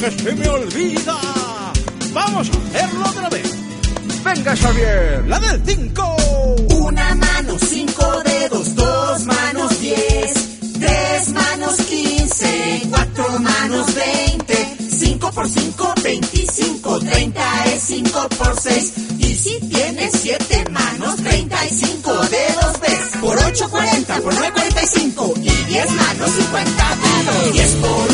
que se me olvida. Vamos a hacerlo otra vez. Venga, Xavier, la del 5. Una mano, 5 dedos, 2 manos, 10, 3 manos, 15, 4 manos, 20, 5 por 5, 25, 30 es 5 por 6. Y si tienes 7 manos, 35 dedos ves. Por 8, 40, por 9, 45. Y 10 manos, 50 dedos. 10 por